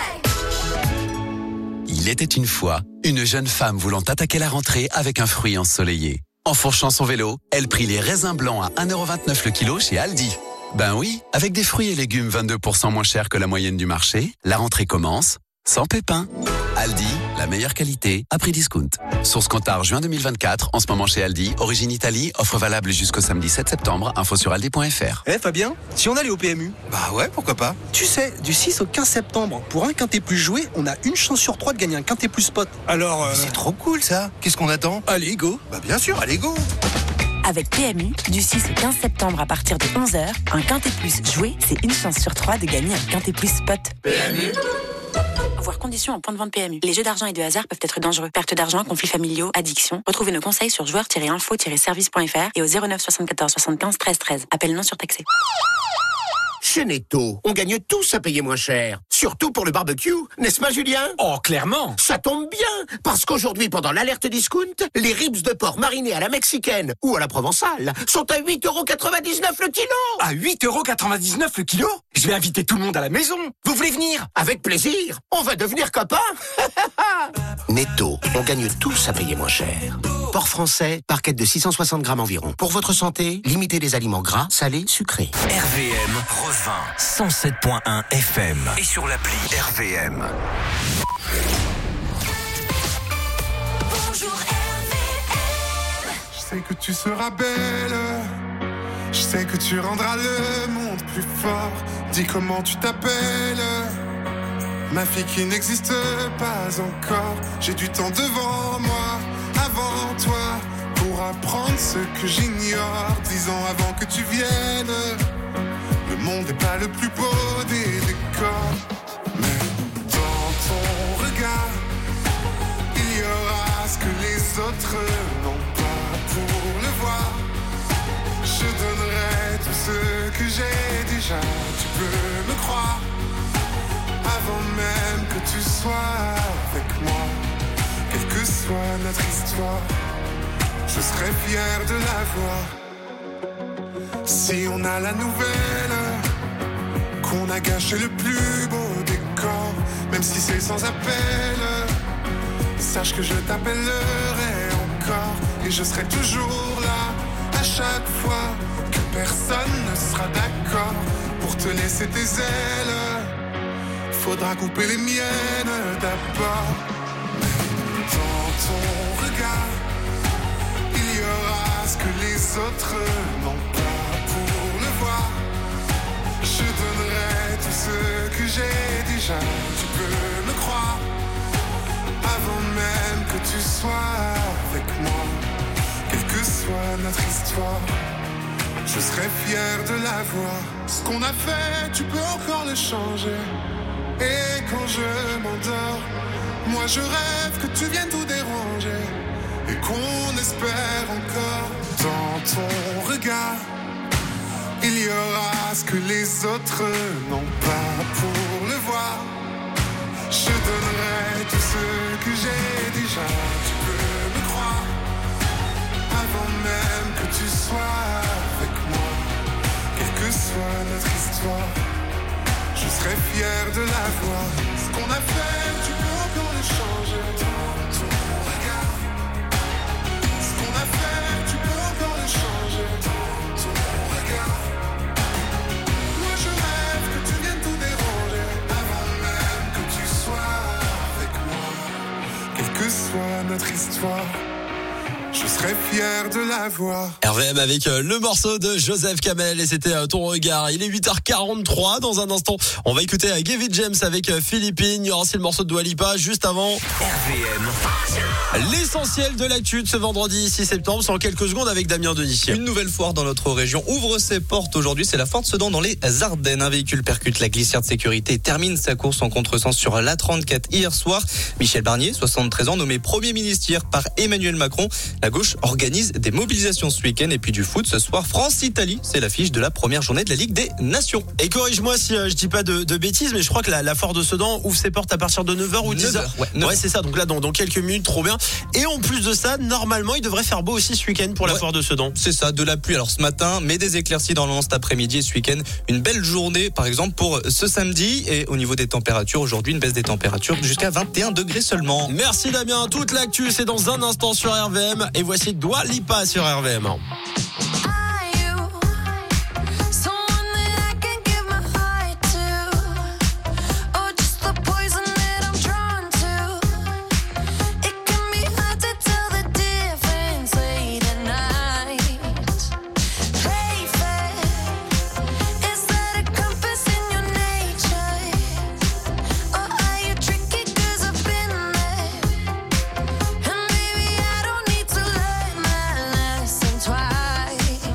Il était une fois une jeune femme voulant attaquer la rentrée avec un fruit ensoleillé. Enfourchant son vélo, elle prit les raisins blancs à un euro vingt-neuf le kilo chez Aldi. Ben oui, avec des fruits et légumes vingt-deux pour cent moins chers que la moyenne du marché, la rentrée commence sans pépins. Aldi, la meilleure qualité à prix discount. Source comptable juin deux mille vingt-quatre, en ce moment chez Aldi, origine Italie, offre valable jusqu'au samedi sept septembre, info sur aldi point f r.
Eh Fabien, si on allait au P M U? Bah ouais, pourquoi pas. Tu sais, du six au quinze septembre, pour un quintet plus joué, on a une chance sur trois de gagner un quintet plus spot. Alors, euh... c'est trop cool ça. Qu'est-ce qu'on attend? Allez, go. Bah bien sûr, allez, go.
Avec P M U, du six au quinze septembre à partir de onze heures, un quintet plus joué, c'est une chance sur trois de gagner un quintet plus spot.
P M U.
Voir conditions en point de vente P M U. Les jeux d'argent et de hasard peuvent être dangereux. Perte d'argent, conflits familiaux, addiction. Retrouvez nos conseils sur joueurs tiret info tiret service point f r et au zéro neuf soixante-quatorze soixante-quinze treize treize. Appel non surtaxé.
Chez Netto, on gagne tous à payer moins cher. Surtout pour le barbecue, n'est-ce pas Julien?
Oh, clairement.
Ça tombe bien, parce qu'aujourd'hui, pendant l'alerte discount, les ribs de porc marinés à la mexicaine ou à la provençale sont à huit euros quatre-vingt-dix-neuf le kilo.
À huit euros quatre-vingt-dix-neuf le kilo? Je vais inviter tout le monde à la maison. Vous voulez venir?
Avec plaisir. On va devenir copains. Netto, on gagne tous à payer moins cher. Porc français, parquette de six cent soixante grammes environ. Pour votre santé, limitez les aliments gras, salés, sucrés.
R V M revint cent sept point un F M et sur l'appli R V M.
Bonjour R V M.
sais que tu seras belle. Je sais que tu rendras le monde plus fort. Dis comment tu t'appelles. Ma fille qui n'existe pas encore. J'ai du temps devant moi, avant toi, pour apprendre ce que j'ignore. Dix ans avant que tu viennes. Le monde n'est pas le plus beau des décors. Mais dans ton regard, il y aura ce que les autres n'ont pas. Pour le voir, je donnerai tout ce que j'ai déjà. Tu peux me croire, avant même que tu sois avec moi. Quelle que soit notre histoire, je serai fier de la voir. Si on a la nouvelle qu'on a gâché le plus beau décor, même si c'est sans appel, sache que je t'appellerai encore. Et je serai toujours là à chaque fois que personne ne sera d'accord pour te laisser tes ailes. Faudra couper les miennes d'abord. Mais dans ton regard, il y aura ce que les autres n'ont pas. Pour le voir, je donnerai tout ce que j'ai déjà. Tu peux me croire, avant même que tu sois avec moi. Quelle que soit notre histoire, je serai fier de la voir. Ce qu'on a fait, tu peux encore le changer. Et quand je m'endors, moi je rêve que tu viennes tout déranger. Et qu'on espère encore. Dans ton regard, il y aura ce que les autres n'ont pas. Pour le voir, je donnerai tout ce que j'ai déjà. Tu peux me croire, avant même que tu sois avec moi. Quelle que soit notre histoire, je serai fier de la voir. Ce qu'on a fait, tu peux encore le changer. Dans ton regard, ce qu'on a fait, tu peux encore le changer. Dans ton regard, moi je rêve que tu viennes tout déranger. Avant même que tu sois avec moi. Quelle que soit notre histoire, je serais fier de la voir.
R V M avec le morceau de Joseph Kamel et c'était Ton Regard. Il est huit heures quarante-trois. Dans un instant, on va écouter Gavin James avec Philippines. Il y aura aussi le morceau de Dua Lipa juste avant.
R V M.
L'essentiel de l'actu de ce vendredi six septembre, c'est en quelques secondes avec Damien Denis.
Une nouvelle foire dans notre région ouvre ses portes aujourd'hui. C'est la foire de Sedan dans les Ardennes. Un véhicule percute la glissière de sécurité et termine sa course en contresens sur l'A trente-quatre hier soir. Michel Barnier, soixante-treize ans, nommé Premier ministre hier par Emmanuel Macron. La gauche organise des mobilisations ce week-end et puis du foot ce soir. France-Italie, c'est l'affiche de la première journée de la Ligue des Nations.
Et corrige-moi si euh, je dis pas de, de bêtises, mais je crois que la, la foire de Sedan ouvre ses portes à partir de neuf heures ou dix heures.
Ouais,
ouais c'est ça. Donc là, dans, dans quelques minutes, trop bien. Et en plus de ça, normalement, il devrait faire beau aussi ce week-end pour la
ouais,
foire de Sedan.
C'est ça, de la pluie alors ce matin, mais des éclaircies dans le cet après-midi et ce week-end. Une belle journée, par exemple, pour ce samedi. Et au niveau des températures, aujourd'hui, une baisse des températures jusqu'à vingt et un degrés seulement.
Merci Damien. Toute l'actu, c'est dans un instant sur R V M. Et voici Dua Lipa sur R V M.
Twice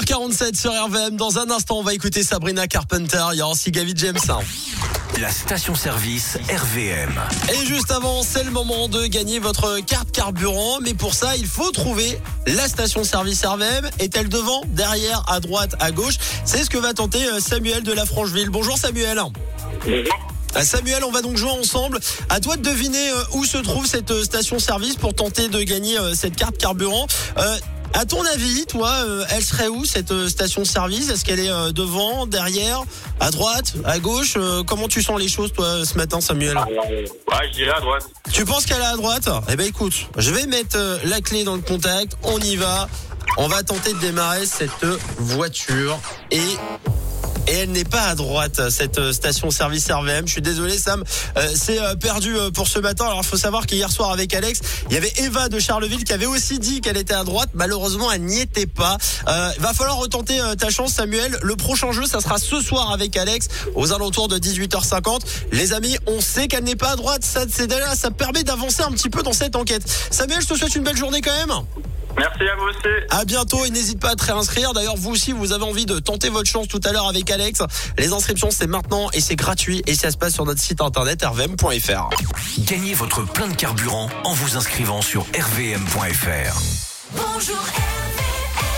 quarante-sept sur R V M. Dans un instant, on va écouter Sabrina Carpenter. Il y a aussi Gavin James.
La station-service R V M.
Et juste avant, c'est le moment de gagner votre carte carburant. Mais pour ça, il faut trouver la station-service R V M. Est-elle devant, derrière, à droite, à gauche? C'est ce que va tenter Samuel de la Francheville. Bonjour Samuel. Bonjour. Samuel, on va donc jouer ensemble. À toi de deviner où se trouve cette station-service pour tenter de gagner cette carte carburant. Euh, À ton avis, toi, euh, elle serait où cette euh, station-service? Est-ce qu'elle est euh, devant, derrière, à droite, à gauche? euh, Comment tu sens les choses, toi, ce matin, Samuel?
Ah, ouais, je dirais à droite.
Tu penses qu'elle est à droite? Eh ben, écoute, je vais mettre euh, la clé dans le contact. On y va. On va tenter de démarrer cette voiture et... Et elle n'est pas à droite, cette station-service R V M. Je suis désolé, Sam, euh, c'est euh, perdu euh, pour ce matin. Alors, il faut savoir qu'hier soir, avec Alex, il y avait Eva de Charleville qui avait aussi dit qu'elle était à droite. Malheureusement, elle n'y était pas. Euh, va falloir retenter euh, ta chance, Samuel. Le prochain jeu, ça sera ce soir avec Alex, aux alentours de dix-huit heures cinquante. Les amis, on sait qu'elle n'est pas à droite. Ça, c'est déjà, ça permet d'avancer un petit peu dans cette enquête. Samuel, je te souhaite une belle journée quand même.
Merci à vous aussi.
À bientôt et n'hésite pas à te réinscrire. D'ailleurs, vous aussi, vous avez envie de tenter votre chance tout à l'heure avec Alex. Les inscriptions, c'est maintenant et c'est gratuit et ça se passe sur notre site internet r v m point f r.
Gagnez votre plein de carburant en vous inscrivant sur r v m point f r.
Bonjour R V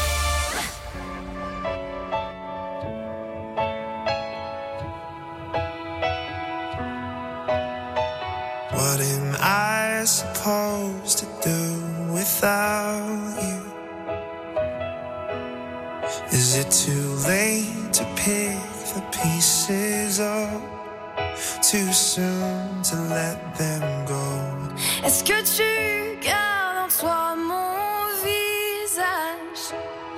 M. What am I supposed to do without you? Is it too late to pick the pieces up? Too soon to let them go?
Est-ce que tu gardes en toi mon visage?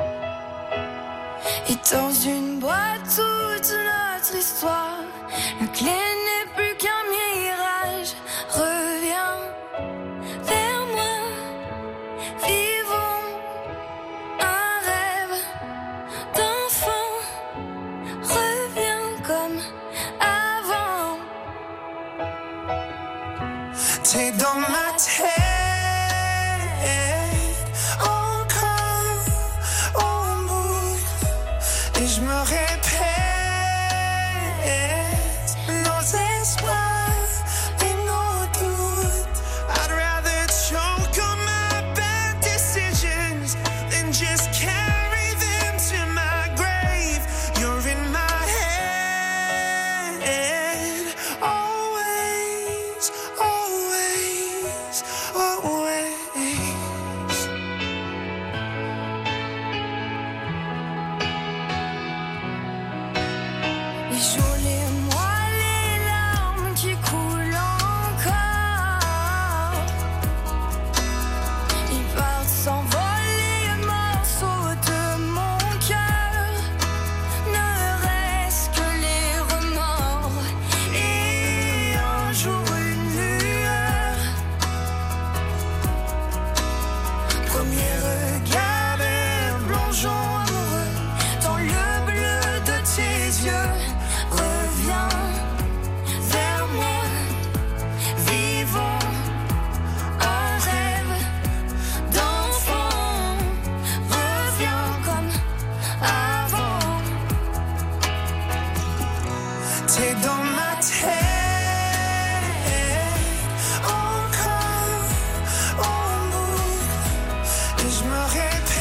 Et dans une boîte toute notre histoire, la clé n'est plus qu'un mirage. Reviens vers moi, vivons un rêve d'enfant. Reviens comme avant.
T'es dans ma tête, encore en boucle, et je me répète nos espoirs et nos doutes. I'd rather choke on my bad decisions than just carry them to my grave. You're in my head, always, always, always.
Les jours, les mois, les larmes qui coulent encore. Ils partent s'envoler, morceaux de mon cœur. Ne reste que les remords et un jour une lueur. Premier regard et plongeons amoureux dans le bleu de tes yeux. Reviens vers moi, vivons un rêve d'enfant. Reviens comme avant.
T'es dans ma tête, encore en boucle, et je me répète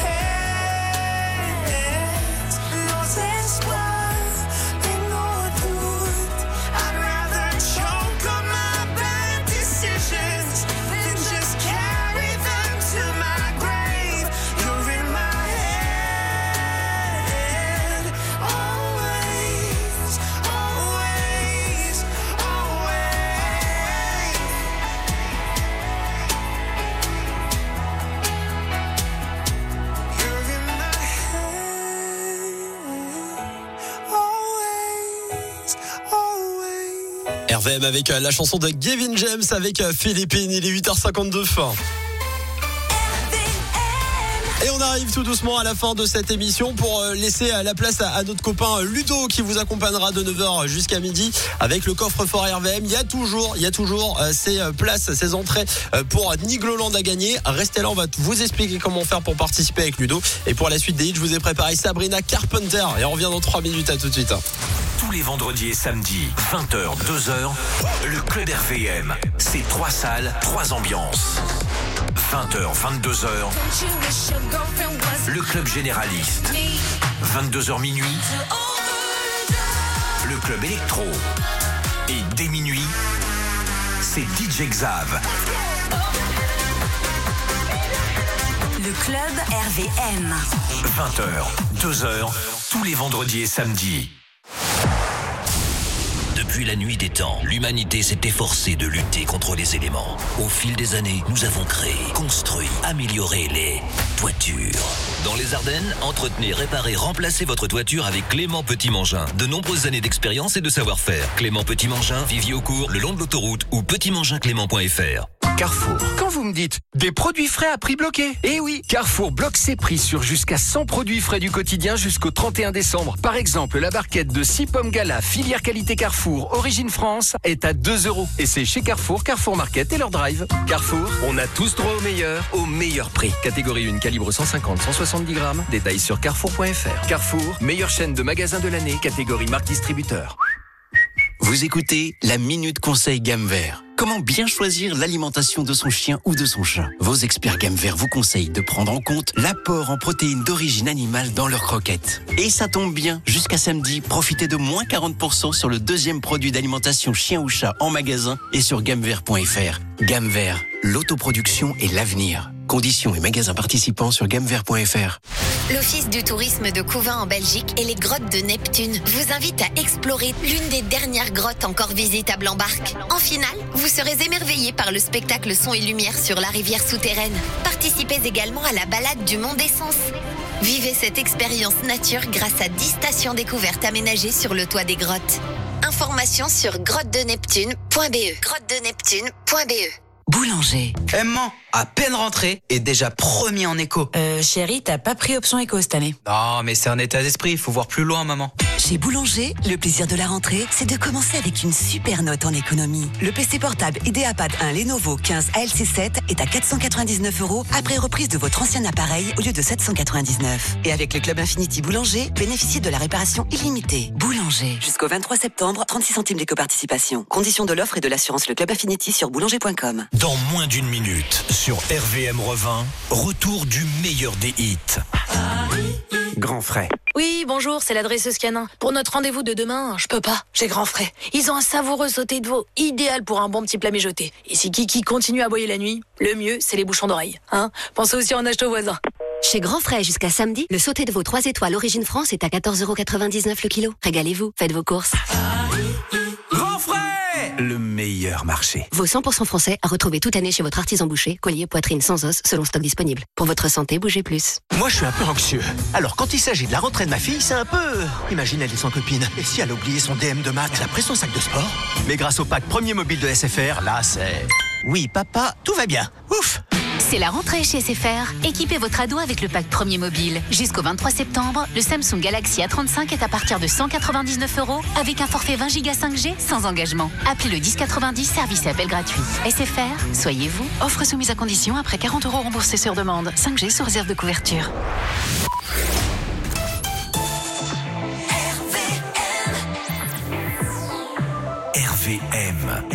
nos espoirs et nos doutes. I'd rather choke on my bad decisions than just carry them to my grave. You're in my head, always, always, always. You're in my head, always, always.
R V M avec euh, la chanson de Gavin James avec euh, Philippine. Il est huit heures cinquante-deux. Et on arrive arrive tout doucement à la fin de cette émission pour laisser la place à notre copain Ludo qui vous accompagnera de neuf heures jusqu'à midi avec le coffre-fort R V M. Il y a toujours, il y a toujours ces places, ces entrées pour Nigloland à gagner. Restez là, on va vous expliquer comment faire pour participer avec Ludo. Et pour la suite des hits, je vous ai préparé Sabrina Carpenter et on revient dans trois minutes. À tout de suite.
Tous les vendredis et samedis, vingt heures, deux heures, le club R V M. C'est trois salles, trois ambiances. vingt heures, vingt-deux heures, le club généraliste. vingt-deux heures minuit, le club électro. Et dès minuit, c'est D J Xav.
Le club R V M.
vingt heures, deux heures, tous les vendredis et samedis. Depuis la nuit des temps, l'humanité s'est efforcée de lutter contre les éléments. Au fil des années, nous avons créé, construit, amélioré les toitures. Dans les Ardennes, entretenez, réparez, remplacez votre toiture avec Clément Petit-Mangin. De nombreuses années d'expérience et de savoir-faire. Clément Petit-Mangin, Vivier au cours, le long de l'autoroute ou petit mangin clément point f r.
Carrefour. Quand vous me dites des produits frais à prix bloqué, eh oui, Carrefour bloque ses prix sur jusqu'à cent produits frais du quotidien jusqu'au trente et un décembre. Par exemple, la barquette de six pommes Gala, filière qualité Carrefour, origine France, est à deux euros. Et c'est chez Carrefour, Carrefour Market et leur drive. Carrefour, on a tous droit au meilleur, au meilleur prix. Catégorie un, calibre cent cinquante à cent soixante-dix grammes. Détails sur carrefour point f r. Carrefour, meilleure chaîne de magasins de l'année, catégorie marque distributeur.
Vous écoutez la Minute Conseil Gamme Vert. Comment bien choisir l'alimentation de son chien ou de son chat? Vos experts Gamme Vert vous conseillent de prendre en compte l'apport en protéines d'origine animale dans leurs croquettes. Et ça tombe bien, jusqu'à samedi, profitez de moins quarante pour cent sur le deuxième produit d'alimentation chien ou chat en magasin et sur gamme vert point f r. Gamme Vert, l'autoproduction et l'avenir. Conditions et magasins participants sur gamme vert point f r.
L'Office du tourisme de Couvin en Belgique et les grottes de Neptune vous invitent à explorer l'une des dernières grottes encore visitables en barque. En finale, vous serez émerveillés par le spectacle son et lumière sur la rivière souterraine. Participez également à la balade du Mont d'Essence. Vivez cette expérience nature grâce à dix stations découvertes aménagées sur le toit des grottes. Informations sur grotte de neptune point b e. grotte de neptune point b e.
Boulanger. Aimant, à peine rentré et déjà premier en éco.
Euh, chérie, t'as pas pris option éco cette année?
Non, mais c'est un état d'esprit, il faut voir plus loin, maman.
Chez Boulanger, le plaisir de la rentrée, c'est de commencer avec une super note en économie. Le P C portable IdeaPad un Lenovo quinze A L C sept est à quatre cent quatre-vingt-dix-neuf euros après reprise de votre ancien appareil au lieu de sept cent quatre-vingt-dix-neuf. Et avec le Club Infinity Boulanger, bénéficiez de la réparation illimitée. Boulanger. Jusqu'au vingt-trois septembre, trente-six centimes d'éco-participation. Conditions de l'offre et de l'assurance Le Club Infinity sur boulanger point com.
Dans moins d'une minute, sur R V M Revin, retour du meilleur des hits.
Grand frais.
Oui, bonjour, c'est l'adresseuse Canin. Pour notre rendez-vous de demain, je peux pas, j'ai grand frais. Ils ont un savoureux sauté de veau, idéal pour un bon petit plat mijoté. Et si Kiki continue à aboyer la nuit, le mieux, c'est les bouchons d'oreilles. Hein, pensez aussi à en acheter aux voisins.
Chez Grand Frais jusqu'à samedi, le sauté de veau trois étoiles Origine France est à quatorze euros quatre-vingt-dix-neuf le kilo. Régalez-vous, faites vos courses.
Grand frais!
Le meilleur marché.
Veau cent pour cent français à retrouver toute année chez votre artisan boucher, collier, poitrine sans os, selon stock disponible. Pour votre santé, bougez plus.
Moi, je suis un peu anxieux. Alors, quand il s'agit de la rentrée de ma fille, c'est un peu... Imagine, elle est sans copine. Et si elle a oublié son D M de maths? Elle a pris son sac de sport. Mais grâce au pack premier mobile de S F R, là, c'est... Oui, papa, tout va bien. Ouf!
C'est la rentrée chez S F R. Équipez votre ado avec le pack premier mobile. Jusqu'au vingt-trois septembre, le Samsung Galaxy A trente-cinq est à partir de cent quatre-vingt-dix-neuf euros avec un forfait vingt giga cinq G sans engagement. Appelez le dix quatre-vingt-dix, service et appel gratuit. S F R, soyez vous.
Offre soumise à condition après quarante euros remboursés sur demande. cinq G sous réserve de couverture.
R V M.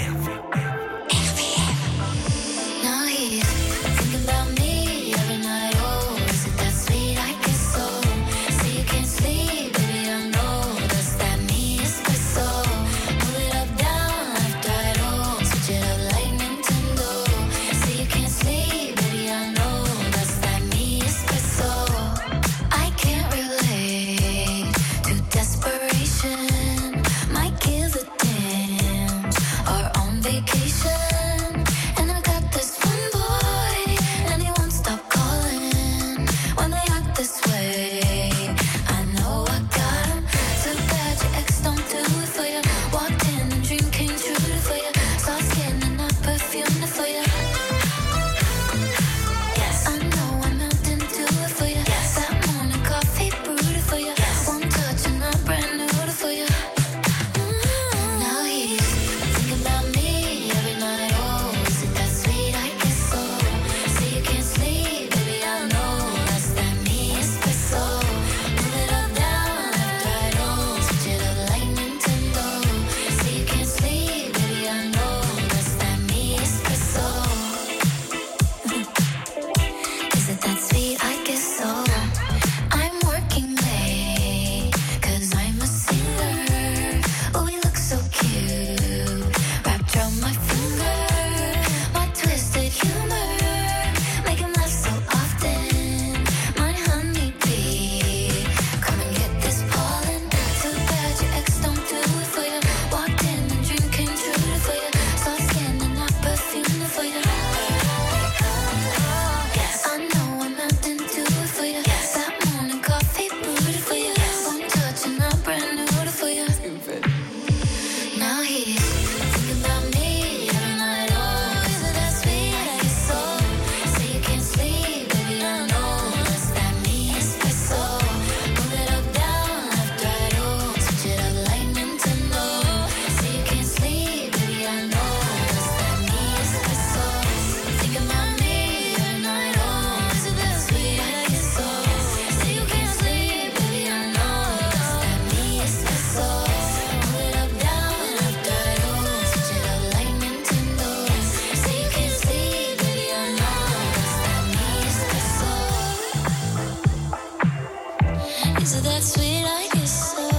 Is it that sweet? I guess so.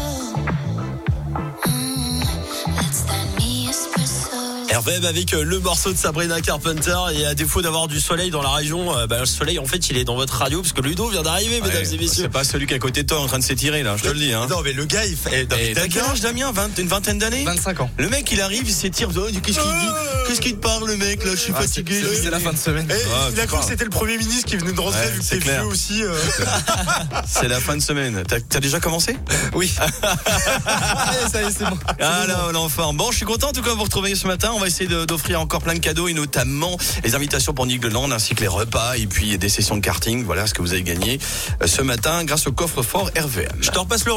Mm, that's that me espresso.
R V M avec le morceau de Sabrina Carpenter. Et à défaut d'avoir du soleil dans la région, euh, bah, le soleil en fait il est dans votre radio parce que Ludo vient d'arriver, mesdames
Ouais,
et messieurs.
c'est pas celui qui est à côté de toi en train de s'étirer là, je te le dis hein.
Non mais le gars il fait. Non, mais
Et t'as quel âge Damien? vingt, une vingtaine d'années?
vingt-cinq ans.
Le mec il arrive, il s'étire, oh, qu'est-ce qu'il dit? Qu'est-ce qu'il te parle le mec là? Je suis
Ah,
fatigué.
c'est, c'est, c'est la fin de semaine.
Eh,
Ah,
il a
c'est
cru
pas-
que c'était le Premier ministre qui venait de rentrer
Ouais,
vu que
c'est
t'es
clair.
vieux aussi. euh.
C'est la fin de semaine. T'as, t'as déjà commencé?
Oui. Allez, ça y est, c'est bon.
Ah là, on est en forme. Bon, je suis content en tout cas de vous retrouver ce matin. On va essayer de- d'offrir encore plein de cadeaux et notamment les invitations pour Nick Leland ainsi que les repas et puis des sessions de karting. Voilà ce que vous avez gagné euh, ce matin grâce au coffre-fort R V M.
Je te repasse le